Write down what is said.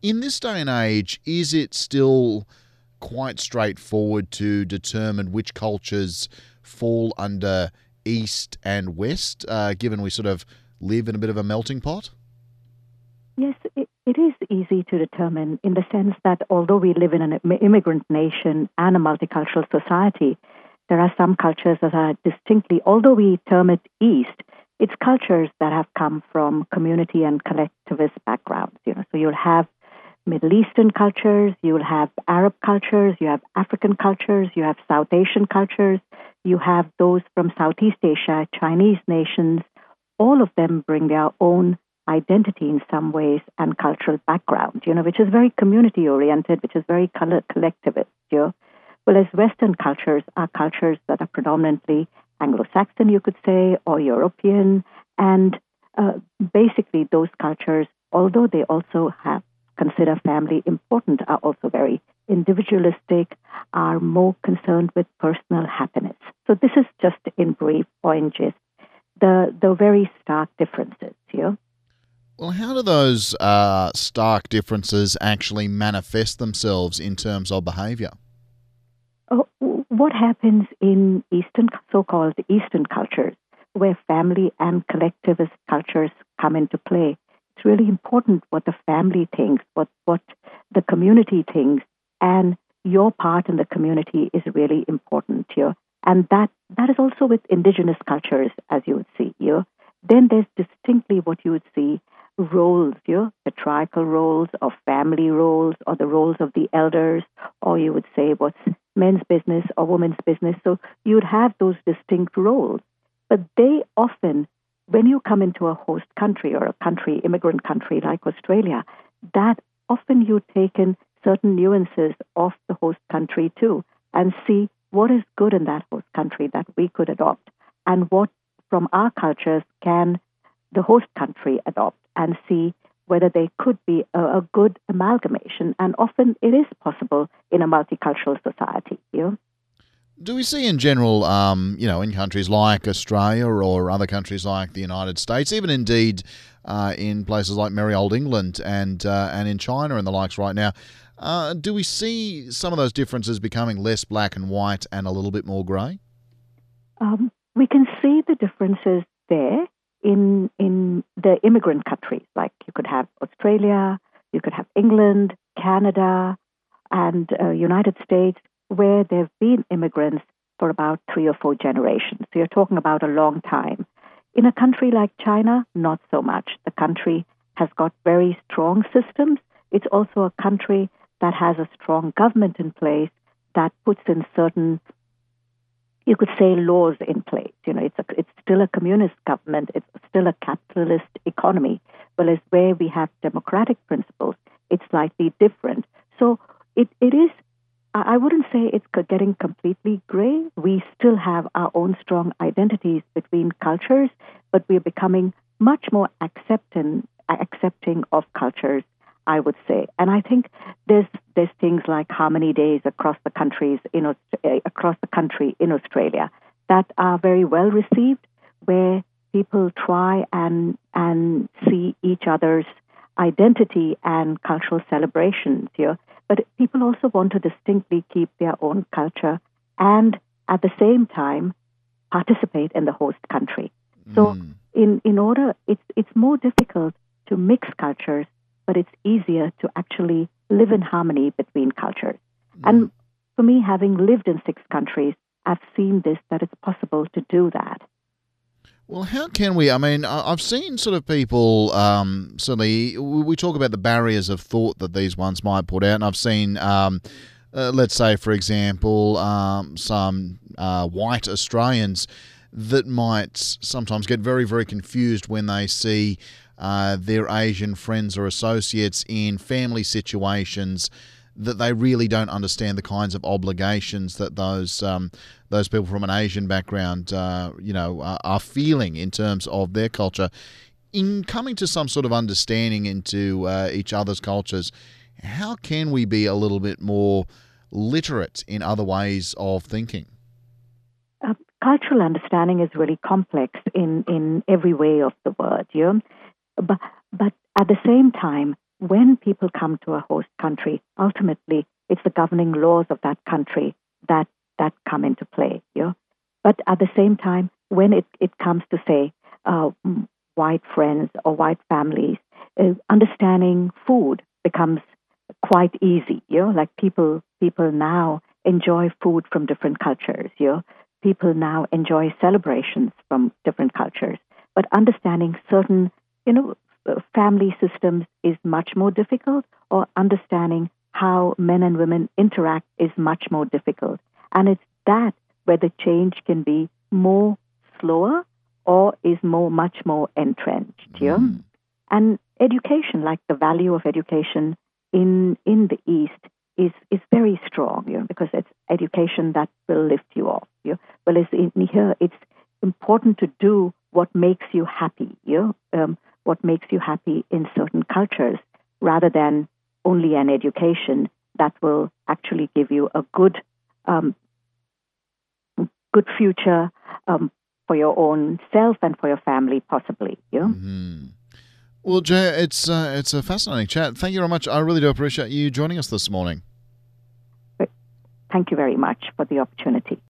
In this day and age, is it still quite straightforward to determine which cultures fall under East and West, given we sort of live in a bit of a melting pot? Yes, it is easy to determine in the sense that although we live in an immigrant nation and a multicultural society, there are some cultures that are distinctly, although we term it East, it's cultures that have come from community and collectivist backgrounds. So you'll have Middle Eastern cultures, you will have Arab cultures, you have African cultures, you have South Asian cultures, you have those from Southeast Asia, Chinese nations. All of them bring their own identity in some ways and cultural background, which is very community oriented, which is very collectivist. Whereas Western cultures are cultures that are predominantly Anglo-Saxon, you could say, or European, and basically those cultures, although they also consider family important, are also very individualistic, are more concerned with personal happiness. So this is just in brief or in gist the very stark differences here. Well, how do those stark differences actually manifest themselves in terms of behaviour? What happens in so-called Eastern cultures, where family and collectivist cultures come into play? It's really important what the family thinks, what the community thinks, and your part in the community is really important here. And that is also with indigenous cultures, as you would see here. Then there's distinctly what you would see roles, patriarchal roles or family roles or the roles of the elders, or you would say what's men's business or women's business. So you would have those distinct roles. But they often, when you come into a host country or immigrant country like Australia, that often you take in certain nuances of the host country too and see what is good in that host country that we could adopt and what from our cultures can the host country adopt and see whether there could be a good amalgamation. And often it is possible in a multicultural society. Do we see in general, in countries like Australia or other countries like the United States, even indeed in places like merry old England and in China and the likes right now, do we see some of those differences becoming less black and white and a little bit more grey? We can see the differences there in the immigrant countries. Like you could have Australia, you could have England, Canada, and United States, where there have been immigrants for about 3 or 4 generations. So you're talking about a long time. In a country like China, not so much. The country has got very strong systems. It's also a country that has a strong government in place that puts in certain, you could say, laws in place. It's still a communist government. It's still a capitalist economy. Whereas where we have democratic principles, it's slightly different. So it is, I wouldn't say it's getting completely gray. We still have our own strong identities between cultures, but we're becoming much more accepting of cultures, I would say. And I think there's things like Harmony Days across the country in Australia that are very well received, where people try and see each other's identity and cultural celebrations here. But people also want to distinctly keep their own culture and at the same time participate in the host country. So in order, it's more difficult to mix cultures, but it's easier to actually live in harmony between cultures. And for me, having lived in 6 countries, I've seen that it's possible to do that. Well, how can we? I mean, I've seen sort of people, certainly, we talk about the barriers of thought that these ones might put out, and I've seen, let's say, for example, some white Australians that might sometimes get very, very confused when they see their Asian friends or associates in family situations that they really don't understand the kinds of obligations that those people from an Asian background, are feeling in terms of their culture. In coming to some sort of understanding into each other's cultures, how can we be a little bit more literate in other ways of thinking? Cultural understanding is really complex in every way of the word, But at the same time, when people come to a host country, ultimately it's the governing laws of that country that come into play. But at the same time, when it comes to, say, white friends or white families, understanding food becomes quite easy. Like people now enjoy food from different cultures. People now enjoy celebrations from different cultures. But understanding certain, family systems is much more difficult, or understanding how men and women interact is much more difficult. And it's that where the change can be more slower or is much more entrenched. And education, like the value of education in the East, is very strong, because it's education that will lift you off. Whereas in here, it's important to do what makes you happy. What makes you happy in certain cultures, rather than only an education that will actually give you a good future for your own self and for your family, possibly. Mm-hmm. Well, Jaya, it's a fascinating chat. Thank you very much. I really do appreciate you joining us this morning. Thank you very much for the opportunity.